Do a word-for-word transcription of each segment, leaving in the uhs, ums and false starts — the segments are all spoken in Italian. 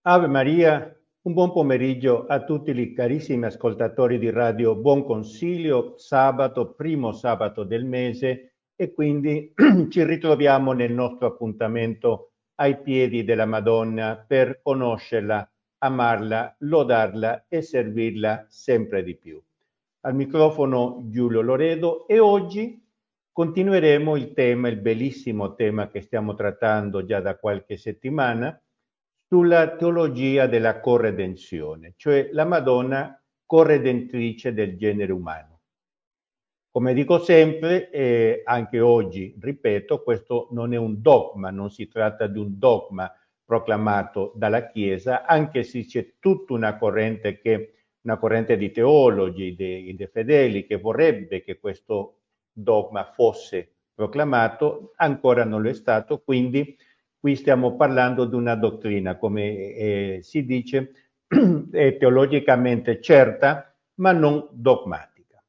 Ave Maria, un buon pomeriggio a tutti i carissimi ascoltatori di Radio Buon Consiglio, sabato, primo sabato del mese e quindi ci ritroviamo nel nostro appuntamento ai piedi della Madonna per conoscerla, amarla, lodarla e servirla sempre di più. Al microfono Giulio Loredo e oggi continueremo il tema, il bellissimo tema che stiamo trattando già da qualche settimana, sulla teologia della corredenzione, cioè la Madonna corredentrice del genere umano. Come dico sempre, e anche oggi ripeto, questo non è un dogma, non si tratta di un dogma proclamato dalla Chiesa, anche se c'è tutta una corrente, che, una corrente di teologi, di, di fedeli, che vorrebbe che questo dogma fosse proclamato, ancora non lo è stato, quindi qui stiamo parlando di una dottrina, come eh, si dice, è teologicamente certa, ma non dogmatica.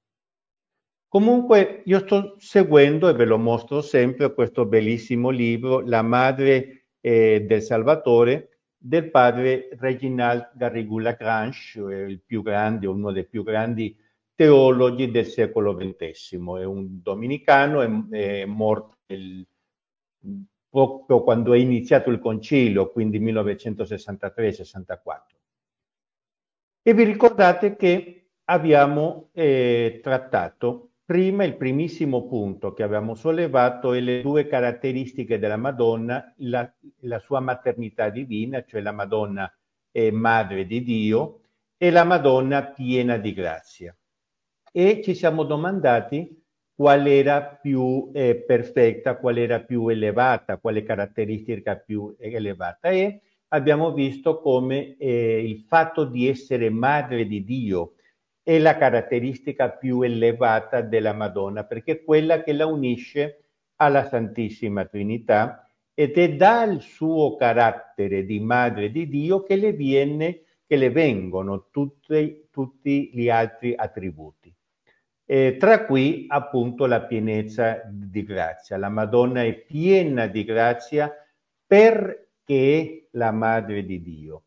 Comunque io sto seguendo, e ve lo mostro sempre, questo bellissimo libro, La Madre eh, del Salvatore, del padre Reginald Garrigou-Lagrange, eh, il più grande, uno dei più grandi teologi del secolo ventesimo. È un dominicano, è, è morto il, proprio quando è iniziato il concilio, quindi millenovecentosessantatré sessantaquattro. E vi ricordate che abbiamo eh, trattato prima il primissimo punto che abbiamo sollevato e le due caratteristiche della Madonna, la, la sua maternità divina, cioè la Madonna è madre di Dio, e la Madonna piena di grazia. E ci siamo domandati qual era più eh, perfetta, qual era più elevata, quale caratteristica più elevata. E abbiamo visto come eh, il fatto di essere madre di Dio è la caratteristica più elevata della Madonna, perché è quella che la unisce alla Santissima Trinità ed è dal suo carattere di madre di Dio che le, viene, che le vengono tutti, tutti gli altri attributi. Eh, tra cui appunto la pienezza di grazia. La Madonna è piena di grazia perché è la Madre di Dio.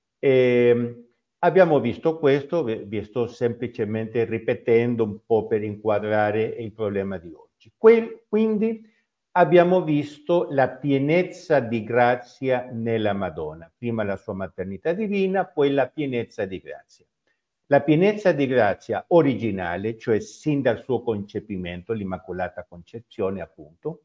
Eh, abbiamo visto questo, vi sto semplicemente ripetendo un po' per inquadrare il problema di oggi. Que- quindi abbiamo visto la pienezza di grazia nella Madonna, prima la sua maternità divina, poi la pienezza di grazia. La pienezza di grazia originale, cioè sin dal suo concepimento, l'Immacolata Concezione appunto,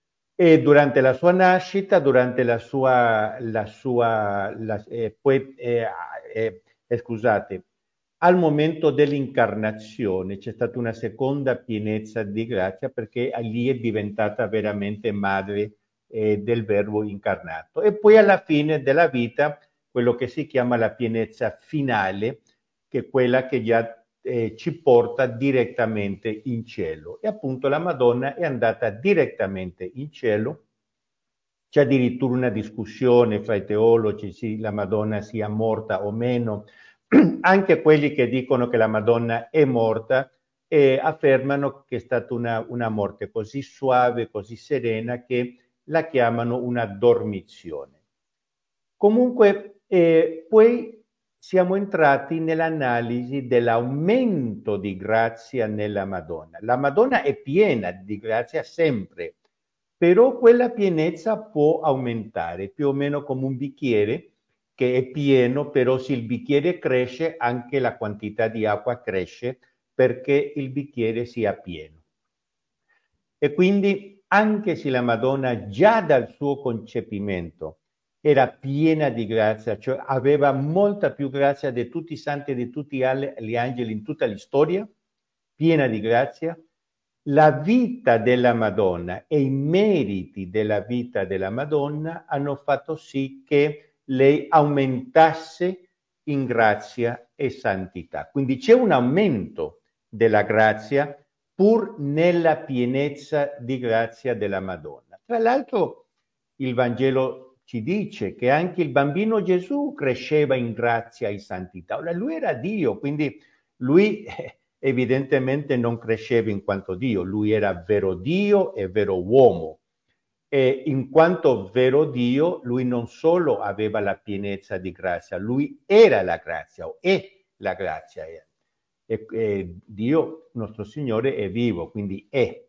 e durante la sua nascita, durante la sua, la sua la, eh, poi, eh, eh, eh, scusate, al momento dell'incarnazione c'è stata una seconda pienezza di grazia perché lì è diventata veramente madre eh, del Verbo incarnato. E poi alla fine della vita, quello che si chiama la pienezza finale, che è quella che già eh, ci porta direttamente in cielo. E appunto la Madonna è andata direttamente in cielo. C'è addirittura una discussione fra i teologi se la Madonna sia morta o meno. Anche quelli che dicono che la Madonna è morta eh, affermano che è stata una, una morte così suave, così serena, che la chiamano una dormizione. Comunque, eh, poi siamo entrati nell'analisi dell'aumento di grazia nella Madonna. La Madonna è piena di grazia sempre, però quella pienezza può aumentare, più o meno come un bicchiere che è pieno, però se il bicchiere cresce, anche la quantità di acqua cresce perché il bicchiere sia pieno. E quindi, anche se la Madonna già dal suo concepimento era piena di grazia, cioè aveva molta più grazia di tutti i santi e di tutti gli angeli in tutta la storia, piena di grazia, la vita della Madonna e i meriti della vita della Madonna hanno fatto sì che lei aumentasse in grazia e santità. Quindi c'è un aumento della grazia pur nella pienezza di grazia della Madonna. Tra l'altro il Vangelo ci dice che anche il bambino Gesù cresceva in grazia e santità. Ora, lui era Dio, quindi lui evidentemente non cresceva in quanto Dio, lui era vero Dio e vero uomo. E in quanto vero Dio, lui non solo aveva la pienezza di grazia, lui era la grazia, o è la grazia. E, e Dio, nostro Signore, è vivo, quindi è.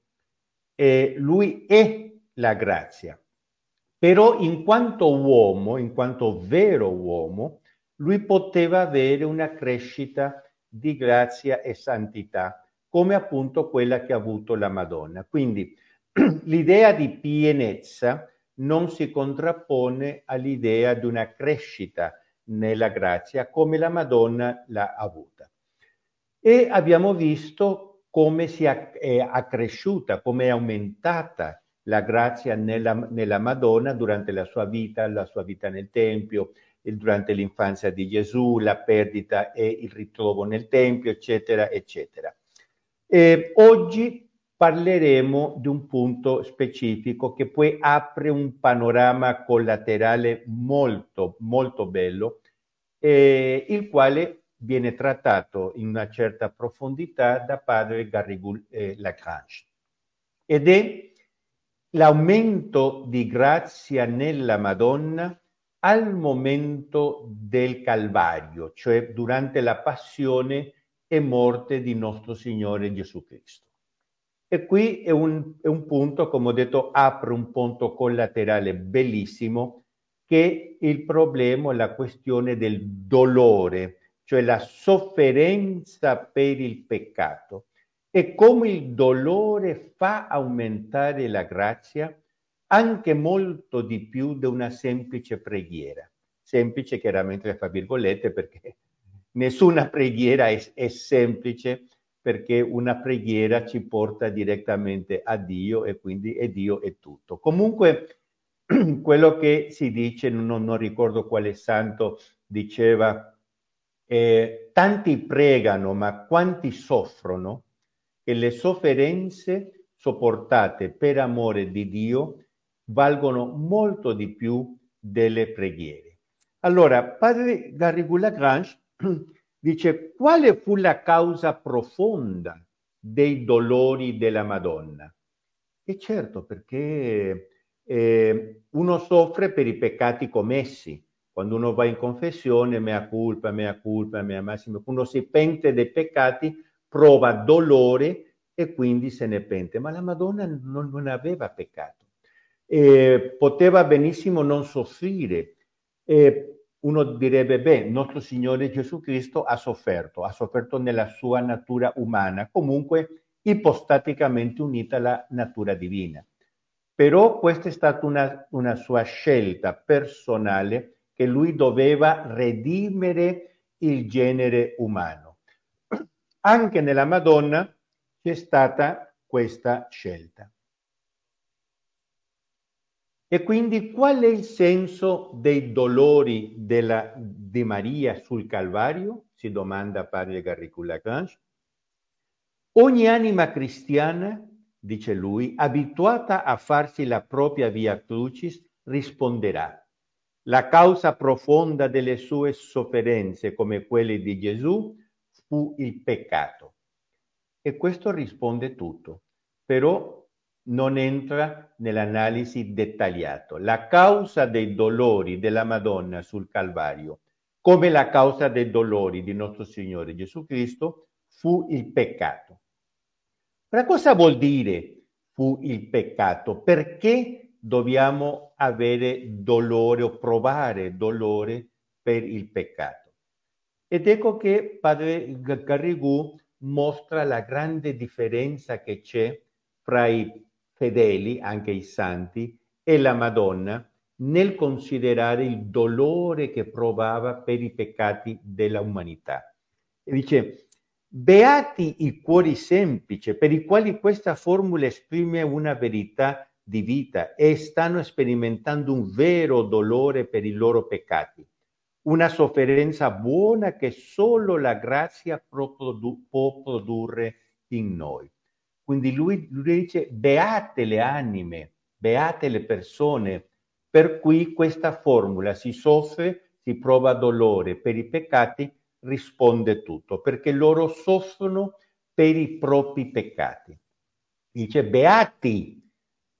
E lui è la grazia. Però in quanto uomo, in quanto vero uomo, lui poteva avere una crescita di grazia e santità, come appunto quella che ha avuto la Madonna. Quindi l'idea di pienezza non si contrappone all'idea di una crescita nella grazia come la Madonna l'ha avuta. E abbiamo visto come si è accresciuta, come è aumentata la grazia nella, nella Madonna durante la sua vita, la sua vita nel Tempio, durante l'infanzia di Gesù, la perdita e il ritrovo nel Tempio, eccetera, eccetera. E oggi parleremo di un punto specifico che poi apre un panorama collaterale molto, molto bello, eh, il quale viene trattato in una certa profondità da padre Garrigou eh, Lagrange. Ed è l'aumento di grazia nella Madonna al momento del Calvario, cioè durante la passione e morte di nostro Signore Gesù Cristo. E qui è un, è un punto, come ho detto, apre un punto collaterale bellissimo, che è il problema, la questione del dolore, cioè la sofferenza per il peccato, e come il dolore fa aumentare la grazia anche molto di più di una semplice preghiera. Semplice chiaramente fra virgolette, perché nessuna preghiera è, è semplice, perché una preghiera ci porta direttamente a Dio e quindi è Dio è tutto. Comunque quello che si dice, non, non ricordo quale santo diceva, eh, tanti pregano ma quanti soffrono, che le sofferenze sopportate per amore di Dio valgono molto di più delle preghiere. Allora, padre Garrigou-Lagrange dice: quale fu la causa profonda dei dolori della Madonna? E certo, perché eh, uno soffre per i peccati commessi. Quando uno va in confessione, mea culpa, mea culpa, mea massima, uno si pente dei peccati, prova dolore e quindi se ne pente. Ma la Madonna non, non aveva peccato. Eh, poteva benissimo non soffrire. Eh, uno direbbe, beh, nostro Signore Gesù Cristo ha sofferto, ha sofferto nella sua natura umana, comunque ipostaticamente unita alla natura divina. Però questa è stata una, una sua scelta personale, che lui doveva redimere il genere umano. Anche nella Madonna c'è stata questa scelta. E quindi qual è il senso dei dolori della, di Maria sul Calvario? Si domanda padre Garrigou-Lagrange. Ogni anima cristiana, dice lui, abituata a farsi la propria via crucis, risponderà: la causa profonda delle sue sofferenze, come quelle di Gesù, fu il peccato. E questo risponde tutto, però non entra nell'analisi dettagliata. La causa dei dolori della Madonna sul Calvario, come la causa dei dolori di nostro Signore Gesù Cristo, fu il peccato. Ma cosa vuol dire fu il peccato? Perché dobbiamo avere dolore o provare dolore per il peccato? Ed ecco che padre Garrigou mostra la grande differenza che c'è fra i fedeli, anche i santi, e la Madonna nel considerare il dolore che provava per i peccati della umanità. E dice: beati i cuori semplici, per i quali questa formula esprime una verità di vita e stanno sperimentando un vero dolore per i loro peccati, una sofferenza buona che solo la grazia può produrre in noi. Quindi lui, lui dice: beate le anime, beate le persone per cui questa formula si soffre, si prova dolore per i peccati, risponde tutto, perché loro soffrono per i propri peccati. Dice: beati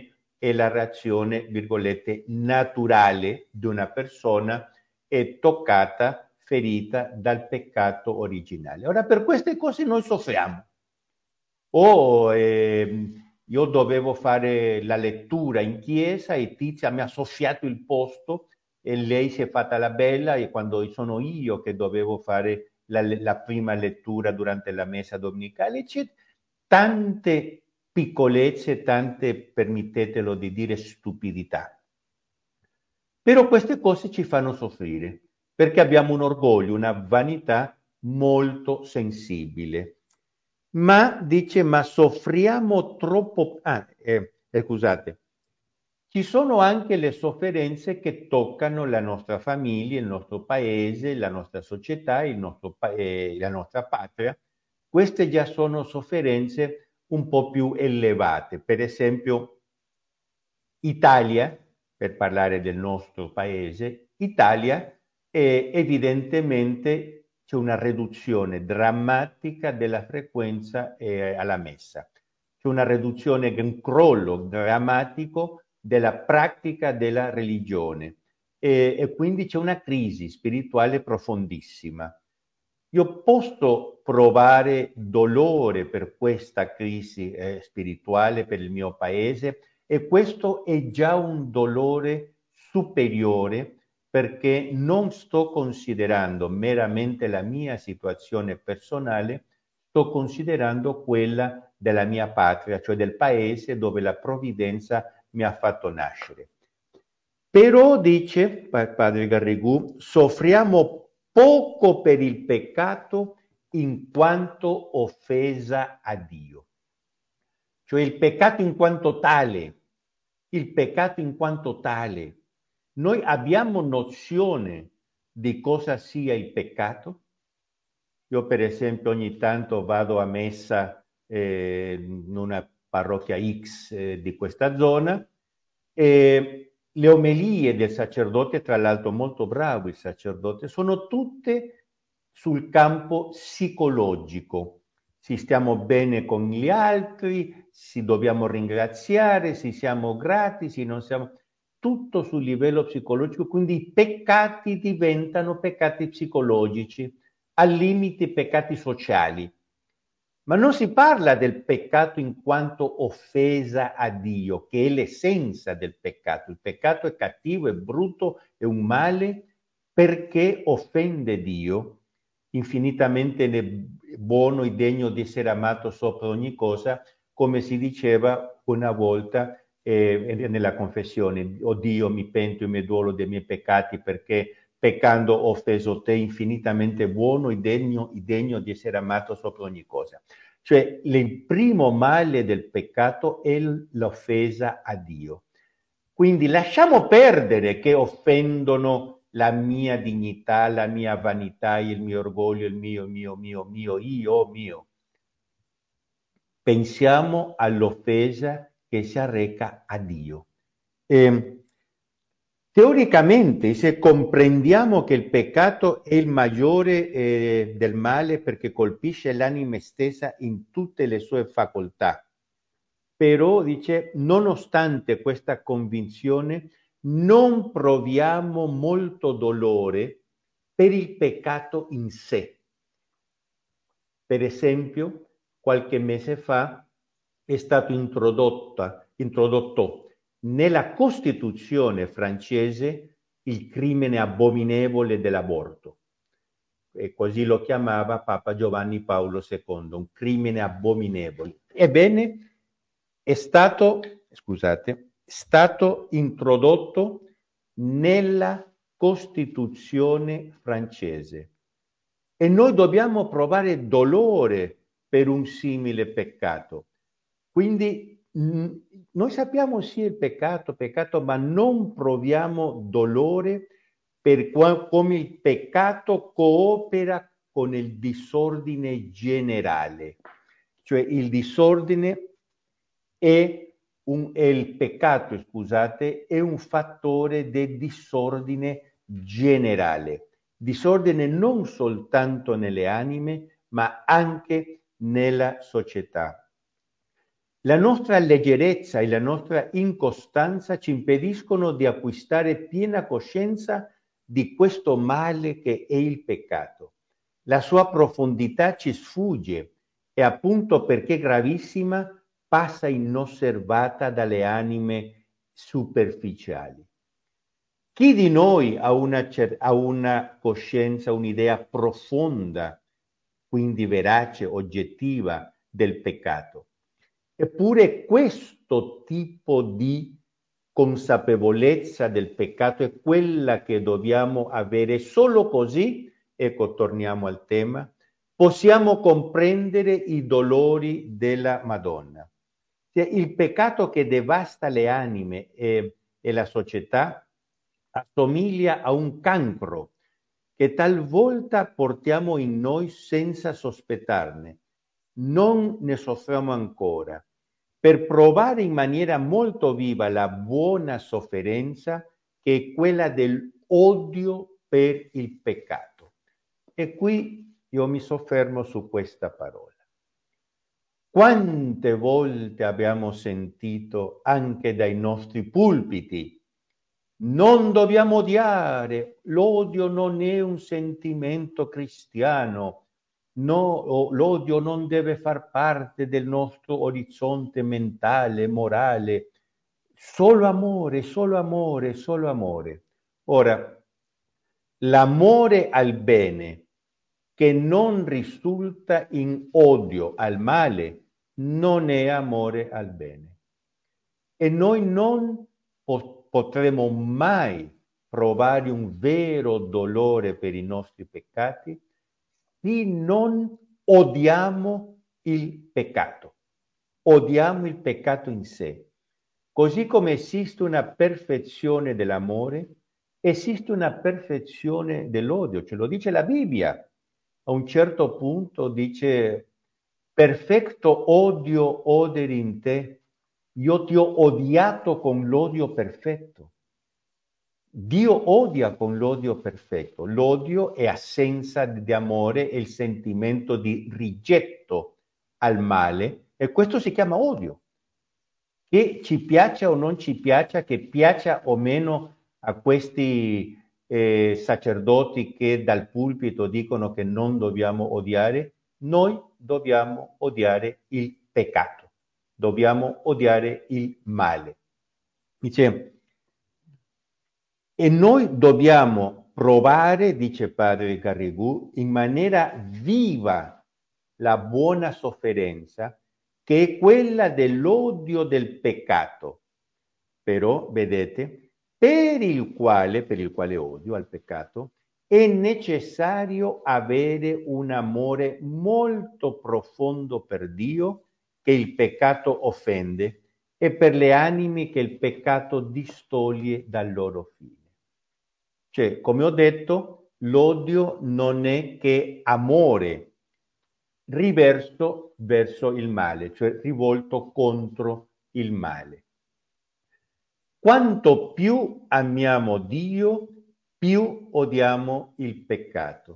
me è la reazione, virgolette, naturale di una persona è toccata, ferita dal peccato originale. Ora, per queste cose noi soffriamo. O ehm, io dovevo fare la lettura in chiesa e Tizia mi ha soffiato il posto e lei si è fatta la bella e quando sono io che dovevo fare la, la prima lettura durante la messa domenicale, c'è tante piccolezze, tante, permettetelo di dire, stupidità. Però queste cose ci fanno soffrire, perché abbiamo un orgoglio, una vanità molto sensibile. Ma dice, ma soffriamo troppo. Ah, eh, eh, scusate. Ci sono anche le sofferenze che toccano la nostra famiglia, il nostro paese, la nostra società, il nostro pa- eh, la nostra patria. Queste già sono sofferenze un po' più elevate. Per esempio, Italia, per parlare del nostro paese, Italia, eh, evidentemente c'è una riduzione drammatica della frequenza eh, alla messa. C'è una riduzione, un crollo drammatico della pratica della religione e, e quindi c'è una crisi spirituale profondissima. Io posso provare dolore per questa crisi eh, spirituale per il mio paese e questo è già un dolore superiore perché non sto considerando meramente la mia situazione personale, sto considerando quella della mia patria, cioè del paese dove la provvidenza mi ha fatto nascere. Però, dice padre Garrigou, soffriamo poco per il peccato in quanto offesa a Dio. Cioè il peccato in quanto tale, il peccato in quanto tale. Noi abbiamo nozione di cosa sia il peccato? Io per esempio ogni tanto vado a messa eh, in una parrocchia X eh, di questa zona e le omelie del sacerdote, tra l'altro molto bravo il sacerdote, sono tutte sul campo psicologico. Se stiamo bene con gli altri, se dobbiamo ringraziare, se siamo grati, se non siamo... Tutto sul livello psicologico, quindi i peccati diventano peccati psicologici, al limite peccati sociali. Ma non si parla del peccato in quanto offesa a Dio, che è l'essenza del peccato. Il peccato è cattivo, è brutto, è un male perché offende Dio, infinitamente buono e degno di essere amato sopra ogni cosa, come si diceva una volta eh, nella confessione. O Dio, mi pento e mi duolo dei miei peccati perché peccando ho offeso te, infinitamente buono e degno, e degno di essere amato sopra ogni cosa. Cioè il primo male del peccato è l'offesa a Dio. Quindi lasciamo perdere che offendono la mia dignità, la mia vanità, il mio orgoglio, il mio, mio, mio, mio, io, mio. Pensiamo all'offesa che si arreca a Dio. E, teoricamente, se comprendiamo che il peccato è il maggiore eh, del male perché colpisce l'anima stessa in tutte le sue facoltà, però dice, nonostante questa convinzione, non proviamo molto dolore per il peccato in sé. Per esempio, qualche mese fa è stato introdotta, introdotto nella Costituzione francese il crimine abominevole dell'aborto. E così lo chiamava Papa Giovanni Paolo secondo, un crimine abominevole. Ebbene, è stato, scusate, è stato introdotto nella Costituzione francese. E noi dobbiamo provare dolore per un simile peccato. Quindi mh, noi sappiamo sì il peccato, peccato, ma non proviamo dolore per qua, come il peccato coopera con il disordine generale. Cioè il disordine è, un, è il peccato, scusate, è un fattore del disordine generale. Disordine non soltanto nelle anime, ma anche nella società. La nostra leggerezza e la nostra incostanza ci impediscono di acquistare piena coscienza di questo male che è il peccato. La sua profondità ci sfugge e appunto perché gravissima passa inosservata dalle anime superficiali. Chi di noi ha una, ha una coscienza, un'idea profonda, quindi verace, oggettiva del peccato? Eppure questo tipo di consapevolezza del peccato è quella che dobbiamo avere. Solo così, ecco, torniamo al tema, possiamo comprendere i dolori della Madonna. Cioè, il peccato che devasta le anime e, e la società assomiglia a un cancro che talvolta portiamo in noi senza sospettarne. Non ne soffriamo ancora. Per provare in maniera molto viva la buona sofferenza che è quella dell'odio per il peccato. E qui io mi soffermo su questa parola. Quante volte abbiamo sentito anche dai nostri pulpiti: non dobbiamo odiare, l'odio non è un sentimento cristiano, no, l'odio non deve far parte del nostro orizzonte mentale, morale, solo amore, solo amore, solo amore. Ora, l'amore al bene che non risulta in odio al male non è amore al bene. E noi non po- potremo mai provare un vero dolore per i nostri peccati se non odiamo il peccato. Odiamo il peccato in sé. Così come esiste una perfezione dell'amore, esiste una perfezione dell'odio, ce lo dice la Bibbia. A un certo punto dice: perfetto odio oderi in te, io ti ho odiato con l'odio perfetto. Dio odia con l'odio perfetto. L'odio è assenza di amore, è il sentimento di rigetto al male, e questo si chiama odio. Che ci piaccia o non ci piaccia, che piaccia o meno a questi eh, sacerdoti che dal pulpito dicono che non dobbiamo odiare, noi dobbiamo odiare il peccato, dobbiamo odiare il male. Dice, e noi dobbiamo provare, dice padre Garrigou, in maniera viva la buona sofferenza, che è quella dell'odio del peccato. Però, vedete, per il quale, per il quale odio al peccato, è necessario avere un amore molto profondo per Dio, che il peccato offende, e per le anime che il peccato distoglie dal loro fine. Cioè, come ho detto, l'odio non è che amore riverso verso il male, cioè rivolto contro il male. Quanto più amiamo Dio, più odiamo il peccato.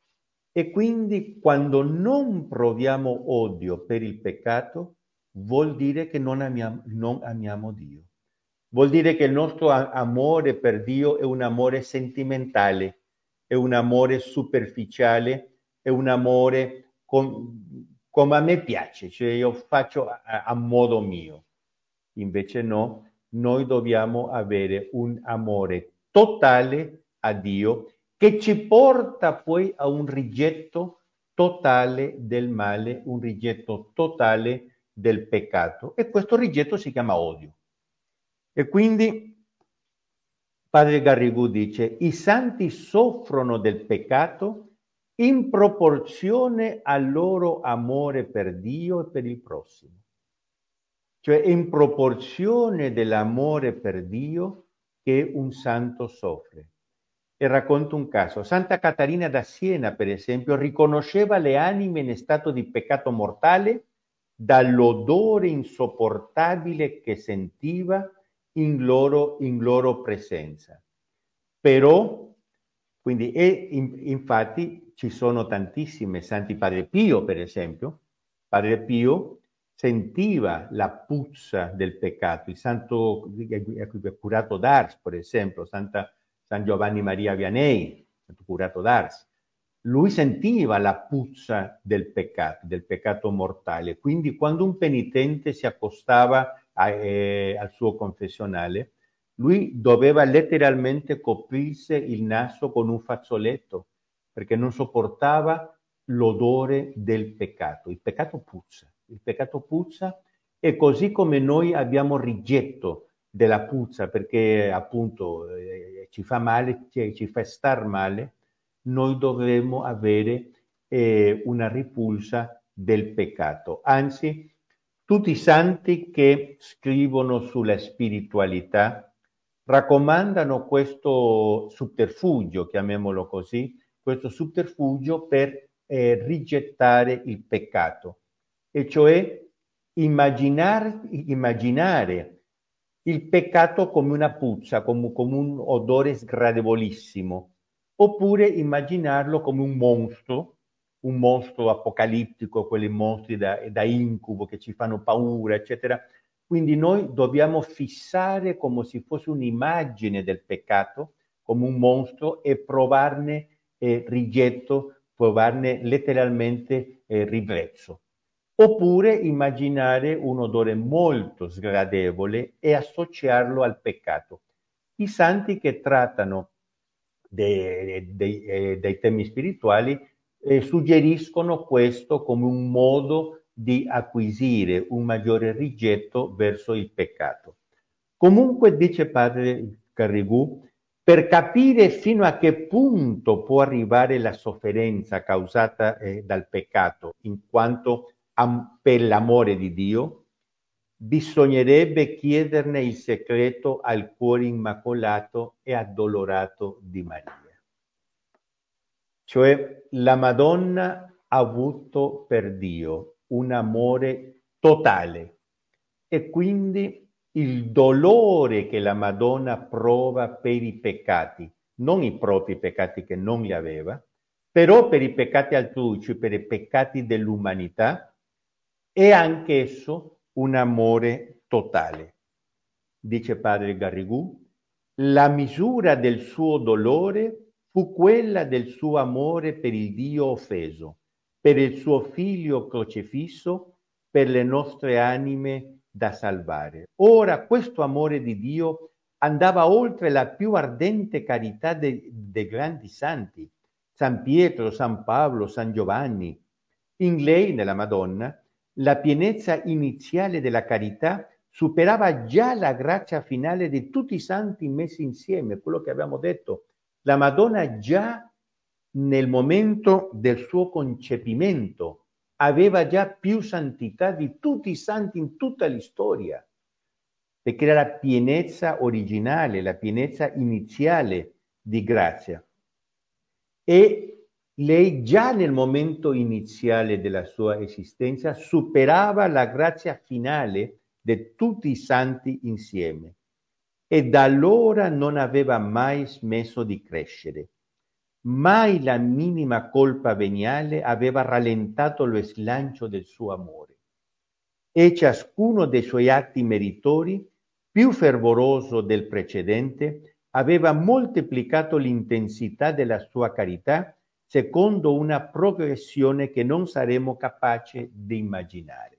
E quindi quando non proviamo odio per il peccato, vuol dire che non amiamo, non amiamo Dio. Vuol dire che il nostro amore per Dio è un amore sentimentale, è un amore superficiale, è un amore com- come a me piace, cioè io faccio a, a modo mio. Invece no, noi dobbiamo avere un amore totale a Dio che ci porta poi a un rigetto totale del male, un rigetto totale del peccato. E questo rigetto si chiama odio. E quindi padre Garrigou dice: i santi soffrono del peccato in proporzione al loro amore per Dio e per il prossimo. Cioè in proporzione dell'amore per Dio che un santo soffre. E racconto un caso. Santa Catarina da Siena, per esempio, riconosceva le anime in stato di peccato mortale dall'odore insopportabile che sentiva in loro, in loro presenza. Però, quindi, e in, infatti ci sono tantissime santi. Padre Pio, per esempio, Padre Pio sentiva la puzza del peccato. Il santo curato d'Ars, per esempio, Santa, San Giovanni Maria Vianney, santo curato d'Ars, lui sentiva la puzza del peccato, del peccato mortale. Quindi quando un penitente si accostava a, eh, al suo confessionale, lui doveva letteralmente coprirsi il naso con un fazzoletto, perché non sopportava l'odore del peccato. Il peccato puzza, il peccato puzza, e così come noi abbiamo rigetto della puzza, perché appunto eh, ci fa male, ci, ci fa star male, noi dovremmo avere eh, una ripulsa del peccato. Anzi, tutti i santi che scrivono sulla spiritualità raccomandano questo sotterfugio, chiamiamolo così, questo sotterfugio per eh, rigettare il peccato, e cioè immaginar, immaginare il peccato come una puzza, come, come un odore sgradevolissimo, oppure immaginarlo come un mostro, un mostro apocalittico, quei mostri da, da incubo che ci fanno paura, eccetera. Quindi noi dobbiamo fissare come se fosse un'immagine del peccato, come un mostro, e provarne eh, rigetto, provarne letteralmente eh, ribrezzo. Oppure immaginare un odore molto sgradevole e associarlo al peccato. I santi che trattano dei, dei, eh, dei temi spirituali eh, suggeriscono questo come un modo di acquisire un maggiore rigetto verso il peccato. Comunque, dice padre Garrigou, per capire fino a che punto può arrivare la sofferenza causata eh, dal peccato, in quanto am- per l'amore di Dio, bisognerebbe chiederne il segreto al cuore immacolato e addolorato di Maria. Cioè, la Madonna ha avuto per Dio un amore totale, e quindi il dolore che la Madonna prova per i peccati, non i propri peccati che non li aveva, però per i peccati altrui, cioè per i peccati dell'umanità, è anch'esso un amore totale. Dice padre Garrigou, la misura del suo dolore fu quella del suo amore per il Dio offeso, per il suo figlio crocifisso, per le nostre anime da salvare. Ora questo amore di Dio andava oltre la più ardente carità dei, dei grandi santi, San Pietro, San Paolo, San Giovanni. In lei, nella Madonna, la pienezza iniziale della carità superava già la grazia finale di tutti i santi messi insieme, quello che abbiamo detto. La Madonna già nel momento del suo concepimento aveva già più santità di tutti i santi in tutta la storia, perché era la pienezza originale, la pienezza iniziale di grazia. E lei già nel momento iniziale della sua esistenza superava la grazia finale di tutti i santi insieme, e da allora non aveva mai smesso di crescere. Mai la minima colpa veniale aveva rallentato lo slancio del suo amore, e ciascuno dei suoi atti meritori, più fervoroso del precedente, aveva moltiplicato l'intensità della sua carità secondo una progressione che non saremo capaci di immaginare.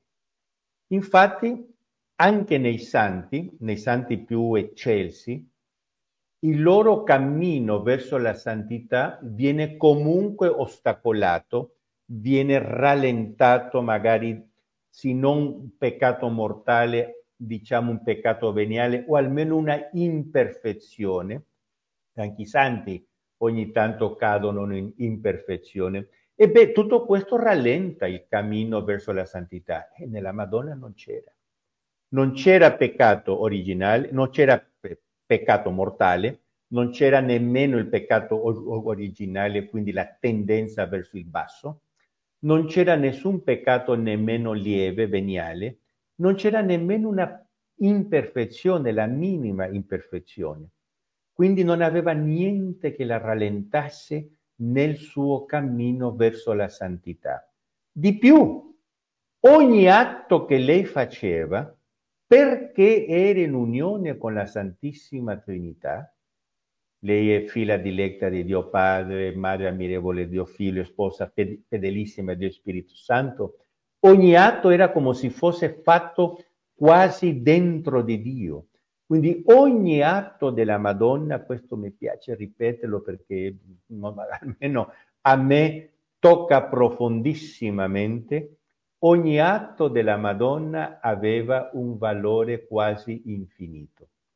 Infatti, anche nei santi, nei santi più eccelsi, il loro cammino verso la santità viene comunque ostacolato, viene rallentato, magari se non un peccato mortale, diciamo un peccato veniale, o almeno una imperfezione. Anche i santi ogni tanto cadono in imperfezione. E beh, tutto questo rallenta il cammino verso la santità, e nella Madonna non c'era. Non c'era peccato originale, non c'era pe- peccato mortale, non c'era nemmeno il peccato o- originale, quindi la tendenza verso il basso, non c'era nessun peccato nemmeno lieve, veniale, non c'era nemmeno una imperfezione, la minima imperfezione. Quindi non aveva niente che la rallentasse nel suo cammino verso la santità. Di più, ogni atto che lei faceva, perché era in unione con la Santissima Trinità, lei è figlia diletta di Dio Padre, madre ammirevole di Dio Figlio, sposa fedelissima di Dio Spirito Santo, ogni atto era come se fosse fatto quasi dentro di Dio. Quindi ogni atto della Madonna, questo mi piace ripeterlo perché almeno a me tocca profondissimamente, ogni atto della Madonna aveva un valore quasi infinito.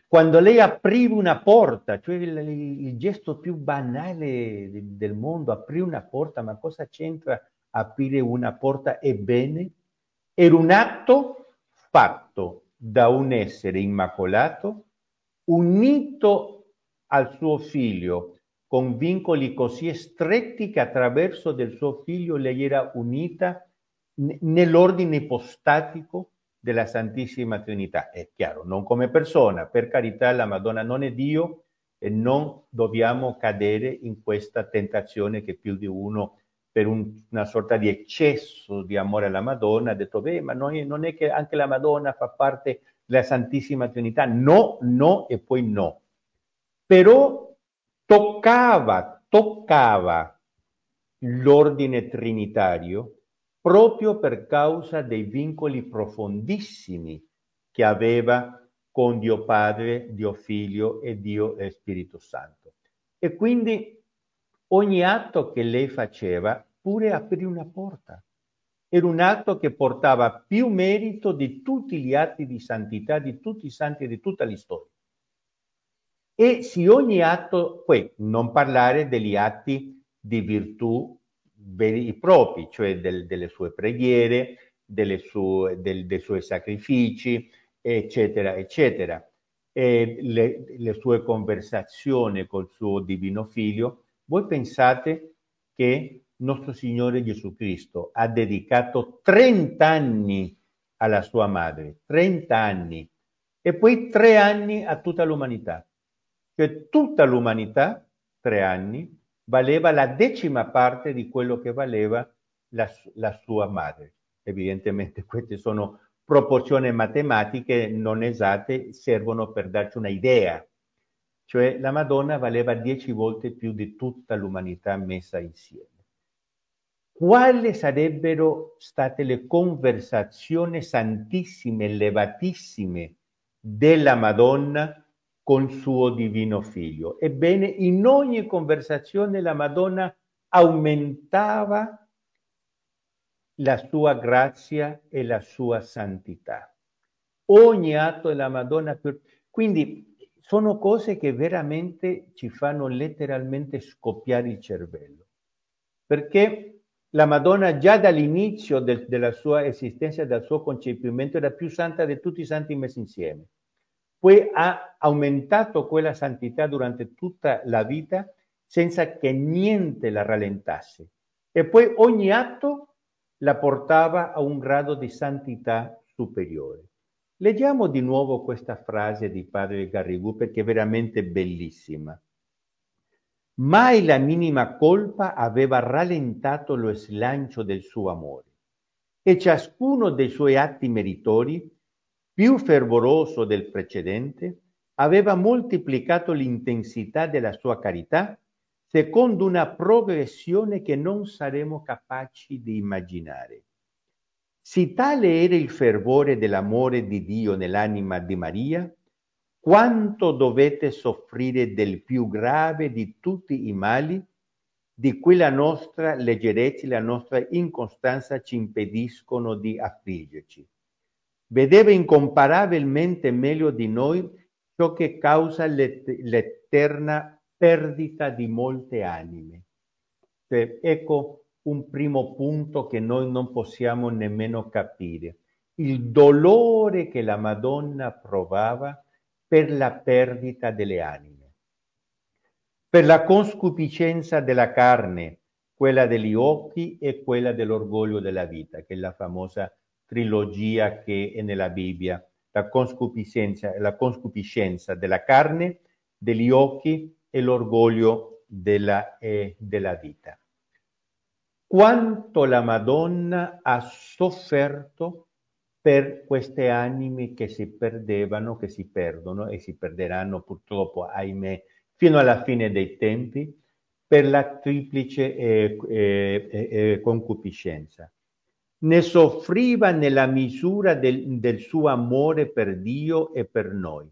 quando lei apriva una porta, cioè il, il gesto più banale de- del mondo, aprire una porta, ma cosa c'entra aprire una porta? Ebbene, era un atto fatto da un essere immacolato, unito al suo figlio, con vincoli così stretti che attraverso del suo figlio lei era unita n- nell'ordine ipostatico della Santissima Trinità. È chiaro, non come persona, per carità la Madonna non è Dio e non dobbiamo cadere in questa tentazione che più di uno per un- una sorta di eccesso di amore alla Madonna ha detto, beh, ma noi, non è che anche la Madonna fa parte della Santissima Trinità? No, no e poi no. Però toccava, toccava l'ordine trinitario proprio per causa dei vincoli profondissimi che aveva con Dio Padre, Dio Figlio e Dio e Spirito Santo. E quindi ogni atto che lei faceva, pure aprì una porta, era un atto che portava più merito di tutti gli atti di santità, di tutti i santi e di tutta l'istoria. E se ogni atto, poi non parlare degli atti di virtù veri e propri, cioè del, delle sue preghiere, delle sue, del, dei suoi sacrifici, eccetera, eccetera. E le, le sue conversazioni col suo divino figlio. Voi pensate che nostro Signore Gesù Cristo ha dedicato trenta anni alla sua madre, trenta anni, e poi tre anni a tutta l'umanità. Cioè tutta l'umanità, tre anni, valeva la decima parte di quello che valeva la, la sua madre. Evidentemente queste sono proporzioni matematiche non esatte, servono per darci una idea. Cioè la Madonna valeva dieci volte più di tutta l'umanità messa insieme. Quali sarebbero state le conversazioni santissime, elevatissime della Madonna con suo divino figlio? Ebbene, in ogni conversazione la Madonna aumentava la sua grazia e la sua santità. Ogni atto della Madonna. Quindi sono cose che veramente ci fanno letteralmente scoppiare il cervello. Perché la Madonna già dall'inizio del, della sua esistenza, dal suo concepimento, era più santa di tutti i santi messi insieme. Poi ha aumentato quella santità durante tutta la vita senza che niente la rallentasse. E poi ogni atto la portava a un grado di santità superiore. Leggiamo di nuovo questa frase di padre Garrigou perché è veramente bellissima. Mai la minima colpa aveva rallentato lo slancio del suo amore e ciascuno dei suoi atti meritori, più fervoroso del precedente, aveva moltiplicato l'intensità della sua carità secondo una progressione che non saremo capaci di immaginare. Se tale era il fervore dell'amore di Dio nell'anima di Maria, quanto dovete soffrire del più grave di tutti i mali, di cui la nostra leggerezza e la nostra incostanza ci impediscono di affliggerci. Vedeva incomparabilmente meglio di noi ciò che causa l'et- l'eterna perdita di molte anime. Cioè, ecco un primo punto che noi non possiamo nemmeno capire. Il dolore che la Madonna provava per la perdita delle anime, per la conscupiscenza della carne, quella degli occhi e quella dell'orgoglio della vita, che è la famosa trilogia che è nella Bibbia, la conscupiscenza, la conscupiscenza della carne, degli occhi e l'orgoglio della, eh, della vita. Quanto la Madonna ha sofferto per queste anime che si perdevano, che si perdono e si perderanno purtroppo, ahimè, fino alla fine dei tempi, per la triplice eh, eh, eh, concupiscenza. Ne soffriva nella misura del, del suo amore per Dio e per noi.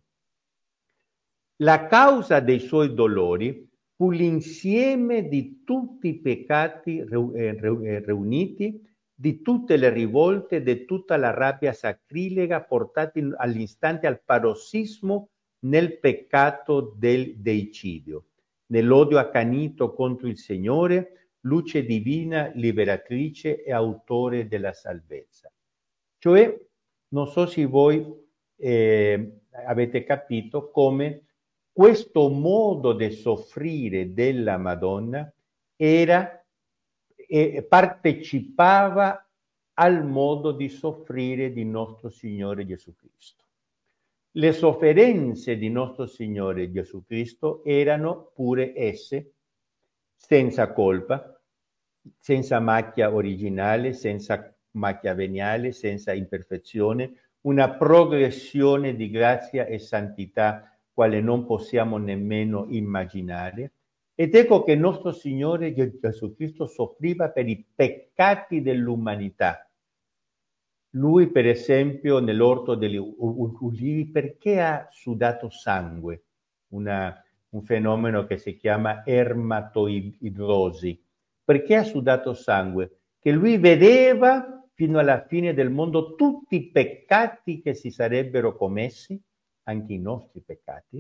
La causa dei suoi dolori fu l'insieme di tutti i peccati riuniti, di tutte le rivolte, di tutta la rabbia sacrilega portati all'istante al parossismo nel peccato del deicidio, nell'odio accanito contro il Signore, luce divina, liberatrice e autore della salvezza. Cioè, non so se voi eh, avete capito come questo modo di soffrire della Madonna era e partecipava al modo di soffrire di nostro Signore Gesù Cristo. Le sofferenze di nostro Signore Gesù Cristo erano pure esse senza colpa, senza macchia originale, senza macchia veniale, senza imperfezione, una progressione di grazia e santità quale non possiamo nemmeno immaginare. Ed ecco che nostro Signore Gesù Cristo soffriva per i peccati dell'umanità. Lui, per esempio, nell'orto degli ulivi, perché ha sudato sangue? Una, un fenomeno che si chiama ermatoidrosi. Perché ha sudato sangue? Che lui vedeva fino alla fine del mondo tutti i peccati che si sarebbero commessi, anche i nostri peccati,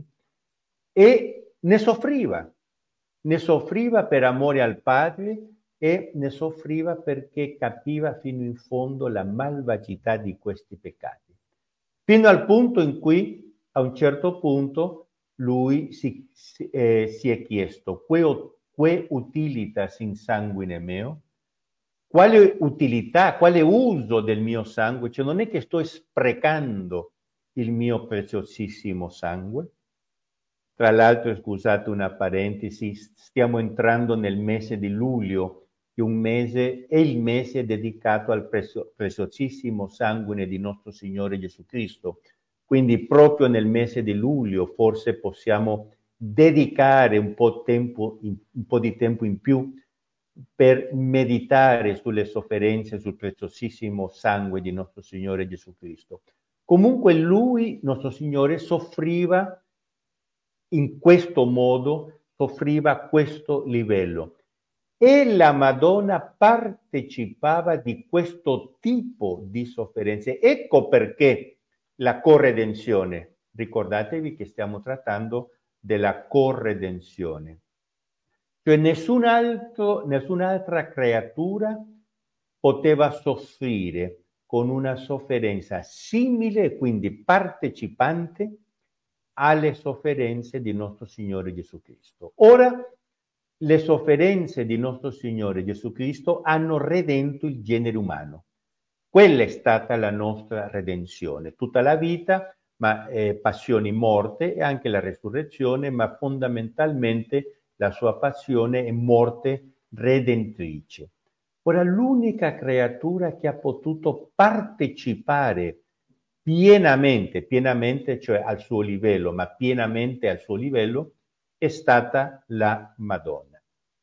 e ne soffriva. Ne soffriva per amore al Padre e ne soffriva perché capiva fino in fondo la malvagità di questi peccati. Fino al punto in cui, a un certo punto, lui si, si, eh, si è chiesto: que, que utilitas in sanguine meo? Quale utilità, quale uso del mio sangue? Cioè non è che sto sprecando il mio preziosissimo sangue? Tra l'altro, scusate una parentesi, stiamo entrando nel mese di luglio, che un mese è il mese dedicato al prezio, preziosissimo sangue di nostro Signore Gesù Cristo. Quindi proprio nel mese di luglio forse possiamo dedicare un po', tempo, un po' di tempo in più per meditare sulle sofferenze, sul preziosissimo sangue di nostro Signore Gesù Cristo. Comunque lui, nostro Signore, soffriva in questo modo, soffriva a questo livello. E la Madonna partecipava di questo tipo di sofferenze. Ecco perché la corredenzione, ricordatevi che stiamo trattando della corredenzione. Cioè nessun altro, nessun'altra creatura poteva soffrire con una sofferenza simile, quindi partecipante, alle sofferenze di nostro Signore Gesù Cristo. Ora, le sofferenze di nostro Signore Gesù Cristo hanno redento il genere umano. Quella è stata la nostra redenzione. Tutta la vita, ma eh, passioni, morte e anche la resurrezione, ma fondamentalmente la sua passione e morte redentrice. Ora, l'unica creatura che ha potuto partecipare pienamente, pienamente, cioè al suo livello, ma pienamente al suo livello, è stata la Madonna.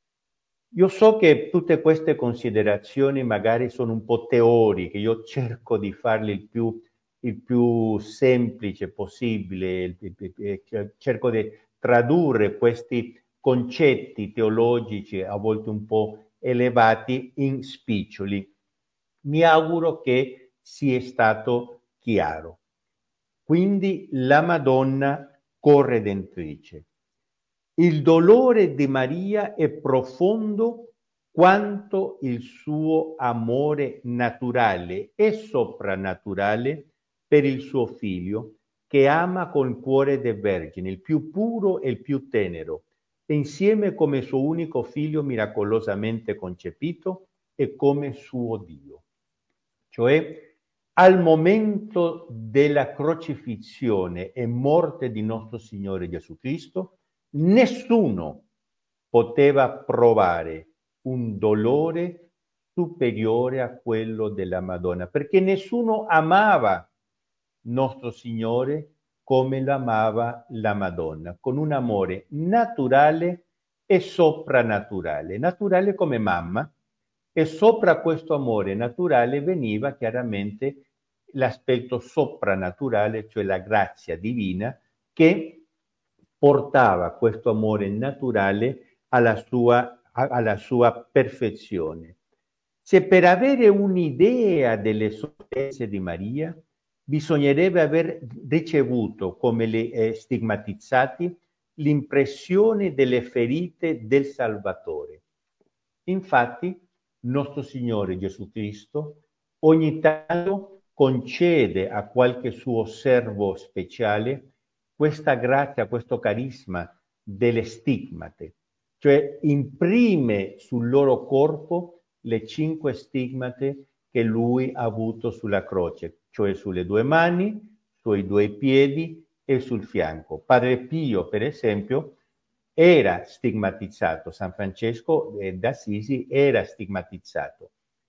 Io so che tutte queste considerazioni magari sono un po' teoriche, io cerco di farle il più, il più semplice possibile, il, il, il, cerco di tradurre questi concetti teologici a volte un po' elevati in spiccioli. Mi auguro che sia stato chiaro. Quindi la Madonna corredentrice. Il dolore di Maria è profondo quanto il suo amore naturale e soprannaturale per il suo figlio, che ama col cuore de vergine, il più puro e il più tenero, e insieme come suo unico figlio miracolosamente concepito e come suo Dio. Cioè, al momento della crocifissione e morte di nostro Signore Gesù Cristo, nessuno poteva provare un dolore superiore a quello della Madonna, perché nessuno amava nostro Signore come lo amava la Madonna, con un amore naturale e soprannaturale. Naturale come mamma, e sopra questo amore naturale veniva chiaramente l'aspetto soprannaturale, cioè la grazia divina, che portava questo amore naturale alla sua, alla sua perfezione. Se per avere un'idea delle sofferenze di Maria, bisognerebbe aver ricevuto, come le eh, stigmatizzati, l'impressione delle ferite del Salvatore. Infatti, nostro Signore Gesù Cristo ogni tanto concede a qualche suo servo speciale questa grazia, questo carisma delle stigmate, cioè imprime sul loro corpo le cinque stigmate che lui ha avuto sulla croce, cioè sulle due mani, sui due piedi e sul fianco. Padre Pio, per esempio, era stigmatizzato, San Francesco eh, d'Assisi era stigmatizzato.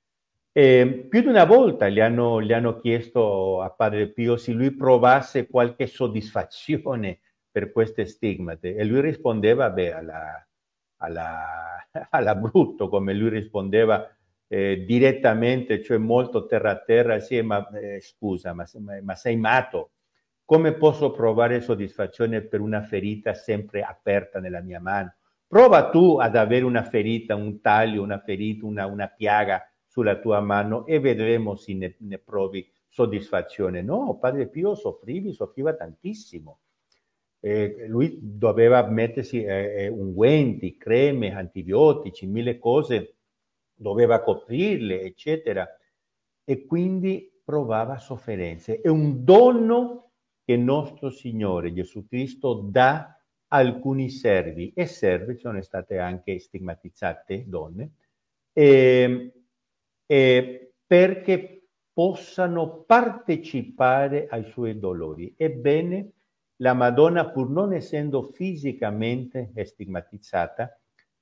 E più di una volta gli hanno, gli hanno chiesto a Padre Pio se lui provasse qualche soddisfazione per queste stigmate e lui rispondeva, beh, alla, alla, alla brutto, come lui rispondeva eh, direttamente, cioè molto terra a terra, sì, ma eh, scusa, ma, ma sei matto? Come posso provare soddisfazione per una ferita sempre aperta nella mia mano? Prova tu ad avere una ferita, un taglio, una ferita, una, una piaga sulla tua mano e vedremo se ne, ne provi soddisfazione. No, Padre Pio soffriva, soffriva tantissimo. Eh, lui doveva mettersi eh, unguenti, creme, antibiotici, mille cose, doveva coprirle, eccetera. E quindi provava sofferenze. È un dono che nostro Signore Gesù Cristo dà a alcuni servi, e serve sono state anche stigmatizzate donne, e, e perché possano partecipare ai suoi dolori. Ebbene, la Madonna, pur non essendo fisicamente stigmatizzata,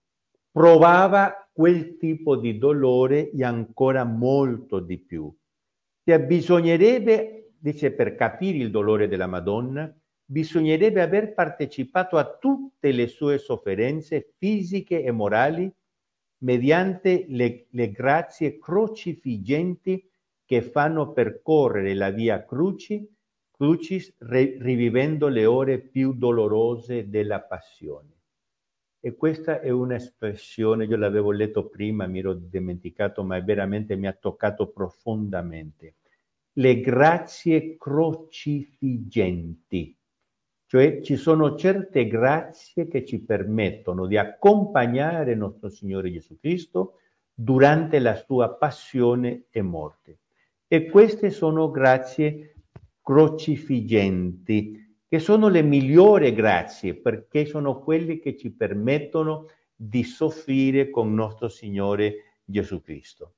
provava quel tipo di dolore e ancora molto di più. Cioè, bisognerebbe, dice, per capire il dolore della Madonna, bisognerebbe aver partecipato a tutte le sue sofferenze fisiche e morali mediante le, le grazie crocifiggenti che fanno percorrere la via cruci, crucis, re, rivivendo le ore più dolorose della passione. E questa è un'espressione, io l'avevo letto prima, mi ero dimenticato, ma veramente mi ha toccato profondamente. Le grazie crocifiggenti, cioè ci sono certe grazie che ci permettono di accompagnare nostro Signore Gesù Cristo durante la sua passione e morte. E queste sono grazie crocifiggenti, che sono le migliori grazie, perché sono quelle che ci permettono di soffrire con nostro Signore Gesù Cristo.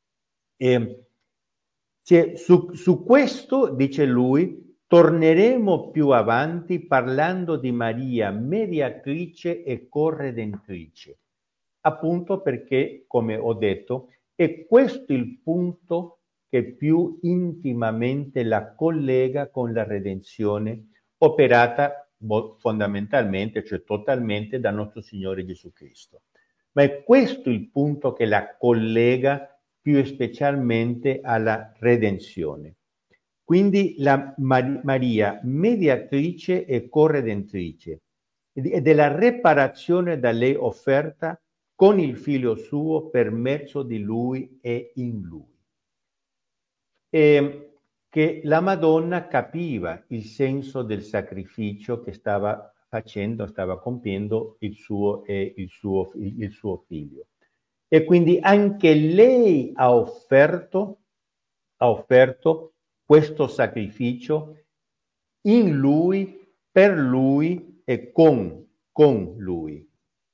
E cioè, su, su questo, dice lui, torneremo più avanti parlando di Maria mediatrice e corredentrice, appunto perché, come ho detto, è questo il punto che più intimamente la collega con la redenzione operata fondamentalmente, cioè totalmente, da nostro Signore Gesù Cristo. Ma è questo il punto che la collega più specialmente alla redenzione. Quindi la Mar- Maria mediatrice e corredentrice e della reparazione da lei offerta con il figlio suo per mezzo di lui e in lui. E che la Madonna capiva il senso del sacrificio che stava facendo, stava compiendo il suo, e il suo, il, il suo figlio. E quindi anche lei ha offerto, ha offerto questo sacrificio in lui, per lui e con, con lui.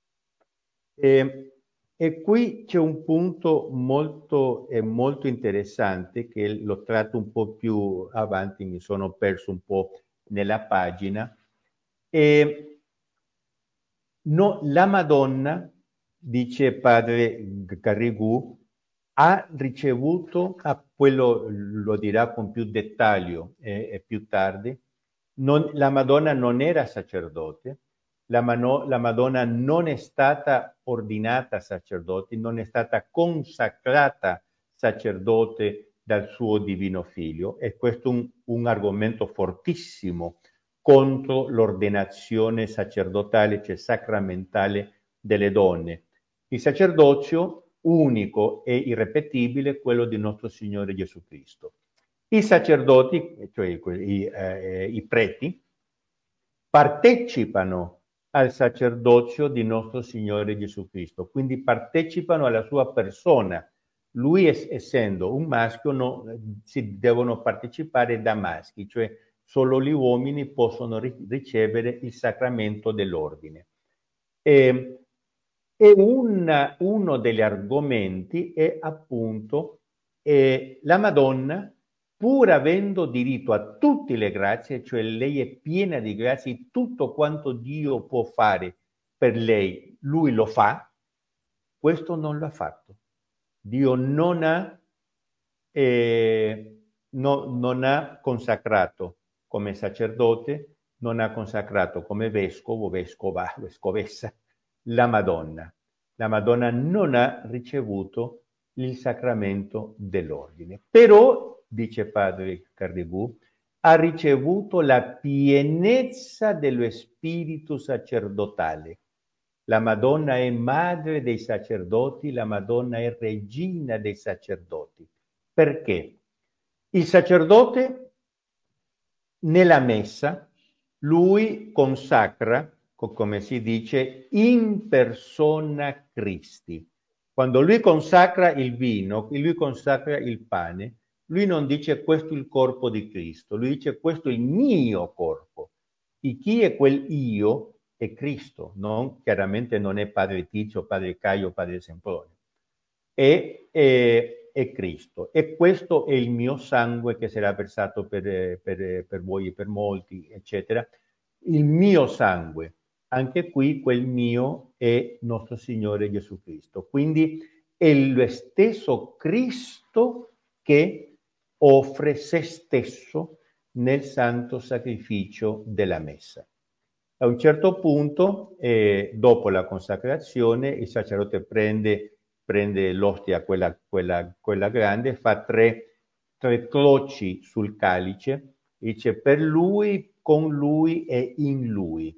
E, e qui c'è un punto molto, eh, molto interessante che lo tratto un po' più avanti, mi sono perso un po' nella pagina. E no, la Madonna, dice padre Garrigou, ha ricevuto, a quello lo dirà con più dettaglio eh, e più tardi, non, la Madonna non era sacerdote, la, mano, la Madonna non è stata ordinata sacerdote, non è stata consacrata sacerdote dal suo divino figlio, e questo è un, un argomento fortissimo contro l'ordinazione sacerdotale, cioè sacramentale delle donne. Il sacerdozio unico e irrepetibile è quello di nostro Signore Gesù Cristo. I sacerdoti, cioè i, eh, i preti, partecipano al sacerdozio di nostro Signore Gesù Cristo, quindi partecipano alla sua persona. Lui, es- essendo un maschio, no, si devono partecipare da maschi, cioè solo gli uomini possono ri- ricevere il sacramento dell'ordine. E, e un- uno degli argomenti è appunto eh, la Madonna, pur avendo diritto a tutte le grazie, cioè lei è piena di grazie, tutto quanto Dio può fare per lei, lui lo fa, questo non l'ha fatto. Dio non ha, eh, no- non ha consacrato come sacerdote, non ha consacrato come vescovo, vescova, vescovessa, la Madonna. La Madonna non ha ricevuto il sacramento dell'ordine. Però, dice padre Cardegù, ha ricevuto la pienezza dello spirito sacerdotale. La Madonna è madre dei sacerdoti, la Madonna è regina dei sacerdoti. Perché? Il sacerdote nella messa, lui consacra, co- come si dice, in persona Christi. Quando lui consacra il vino, lui consacra il pane, lui non dice questo è il corpo di Cristo, lui dice questo è il mio corpo. E chi è quel io? È Cristo, non, chiaramente non è padre Tizio, padre Caio, padre Sempronio. È, è, è Cristo. E questo è il mio sangue che sarà versato per, per, per voi e per molti, eccetera. Il mio sangue. Anche qui quel mio è nostro Signore Gesù Cristo. Quindi è lo stesso Cristo che offre se stesso nel santo sacrificio della messa. A un certo punto, eh, dopo la consacrazione, il sacerdote prende, prende l'ostia, quella, quella, quella grande, fa tre, tre croci sul calice, dice per lui, con lui e in lui.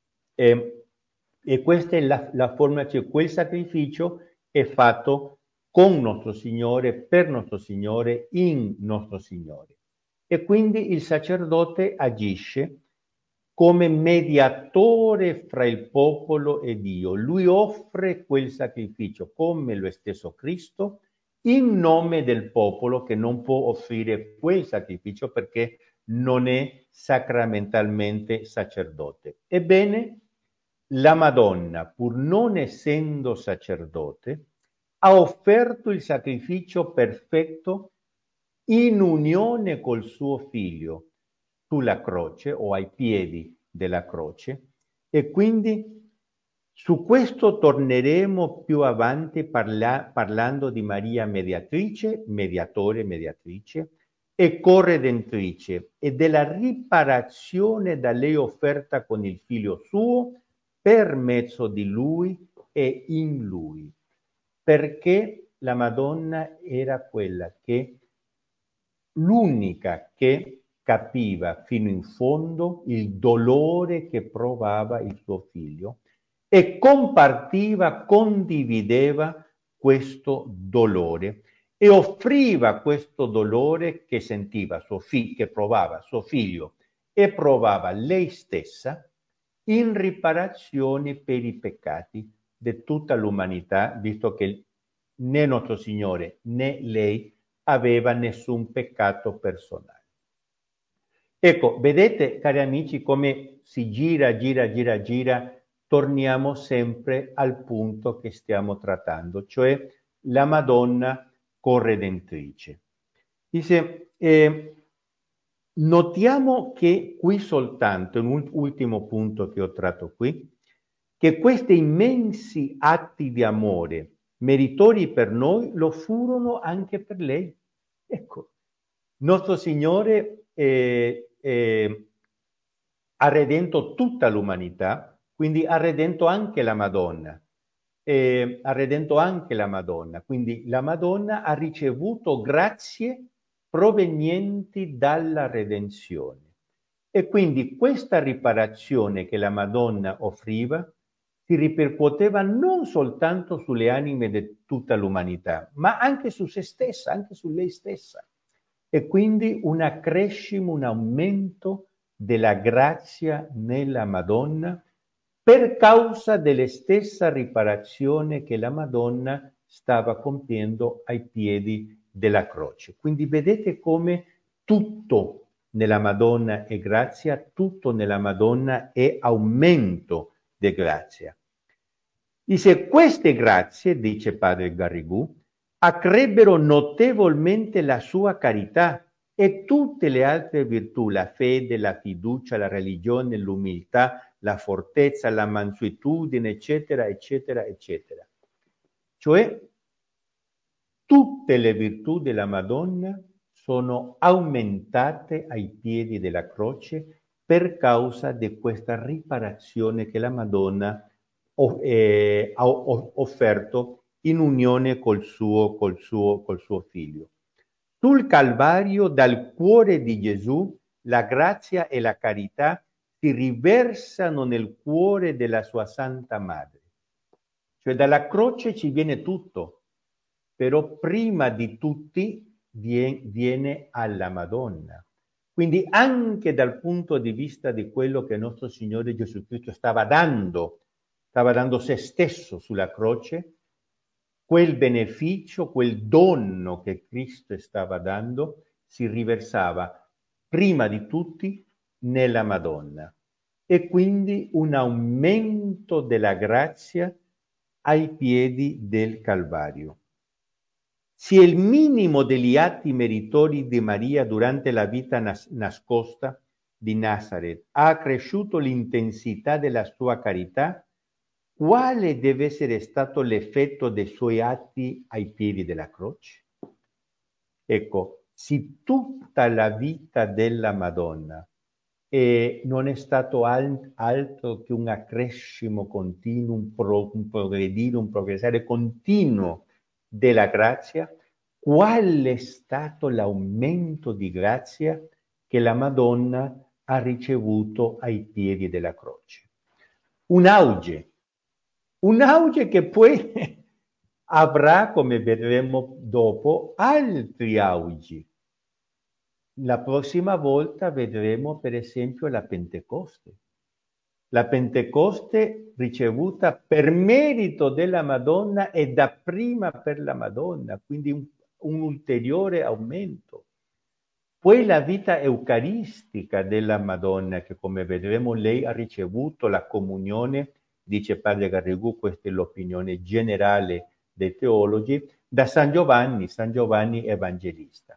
E, e questa è la, la forma, cioè quel sacrificio è fatto con nostro Signore, per nostro Signore, in nostro Signore. E quindi il sacerdote agisce come mediatore fra il popolo e Dio. Lui offre quel sacrificio come lo stesso Cristo in nome del popolo che non può offrire quel sacrificio perché non è sacramentalmente sacerdote. Ebbene, la Madonna, pur non essendo sacerdote, ha offerto il sacrificio perfetto in unione col suo figlio sulla croce o ai piedi della croce e quindi su questo torneremo più avanti parla- parlando di Maria mediatrice, mediatore, mediatrice e corredentrice e della riparazione da lei offerta con il figlio suo per mezzo di lui e in lui. Perché la Madonna era quella che l'unica che capiva fino in fondo il dolore che provava il suo figlio e compartiva, condivideva questo dolore e offriva questo dolore che sentiva suo figlio, che provava suo figlio e provava lei stessa in riparazione per i peccati di tutta l'umanità, visto che né nostro Signore né lei aveva nessun peccato personale. Ecco, vedete cari amici come si gira, gira, gira, gira, torniamo sempre al punto che stiamo trattando, cioè la Madonna corredentrice. Dice, eh, notiamo che qui soltanto, un ultimo punto che ho tratto qui, che questi immensi atti di amore meritori per noi lo furono anche per lei. Ecco, nostro Signore eh, eh, ha redento tutta l'umanità, quindi ha redento anche la Madonna. Eh, ha redento anche la Madonna, quindi la Madonna ha ricevuto grazie provenienti dalla redenzione. E quindi questa riparazione che la Madonna offriva si ripercuoteva non soltanto sulle anime di tutta l'umanità, ma anche su se stessa, anche su lei stessa. e quindi un accrescimo, un aumento della grazia nella Madonna per causa della stessa riparazione che la Madonna stava compiendo ai piedi della croce. Quindi vedete come tutto nella Madonna è grazia, tutto nella Madonna è aumento di grazia. Dice, queste grazie, dice padre Garrigou, accrebbero notevolmente la sua carità e tutte le altre virtù, la fede, la fiducia, la religione, l'umiltà, la fortezza, la mansuetudine, eccetera, eccetera, eccetera. Cioè, tutte le virtù della Madonna sono aumentate ai piedi della croce per causa di questa riparazione che la Madonna eh, ha offerto in unione col suo, col suo, col suo figlio. Sul Calvario, dal cuore di Gesù, la grazia e la carità si riversano nel cuore della sua Santa Madre. Cioè dalla croce ci viene tutto, però prima di tutti viene alla Madonna. Quindi anche dal punto di vista di quello che nostro Signore Gesù Cristo stava dando, stava dando se stesso sulla croce, quel beneficio, quel dono che Cristo stava dando, si riversava prima di tutti nella Madonna. E quindi un aumento della grazia ai piedi del Calvario. Sia il minimo degli atti meritori di Maria durante la vita nas- nascosta di Nazareth ha accresciuto l'intensità della sua carità, quale deve essere stato l'effetto dei suoi atti ai piedi della croce? Ecco, se tutta la vita della Madonna e non è stato al- altro che un accrescimo continuo, un, pro- un progredire, un progressare continuo della grazia, qual è stato l'aumento di grazia che la Madonna ha ricevuto ai piedi della croce? Un auge, un auge che poi avrà, come vedremo dopo, altri augi. La prossima volta vedremo per esempio la Pentecoste. La Pentecoste ricevuta per merito della Madonna e dapprima per la Madonna, quindi un, un ulteriore aumento. Poi la vita eucaristica della Madonna, che come vedremo lei ha ricevuto la comunione, dice padre Garrigou, questa è l'opinione generale dei teologi, da San Giovanni, San Giovanni Evangelista.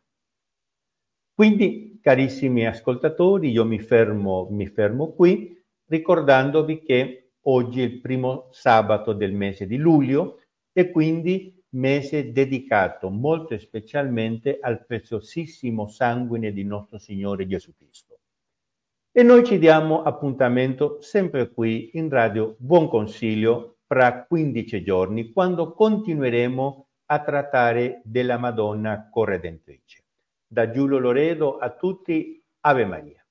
Quindi, carissimi ascoltatori, io mi fermo, mi fermo qui, ricordandovi che oggi è il primo sabato del mese di luglio e quindi mese dedicato molto specialmente al preziosissimo sangue di nostro Signore Gesù Cristo. E noi ci diamo appuntamento sempre qui in Radio Buon Consiglio fra quindici giorni, quando continueremo a trattare della Madonna Corredentrice. Da Giulio Loredo a tutti, Ave Maria.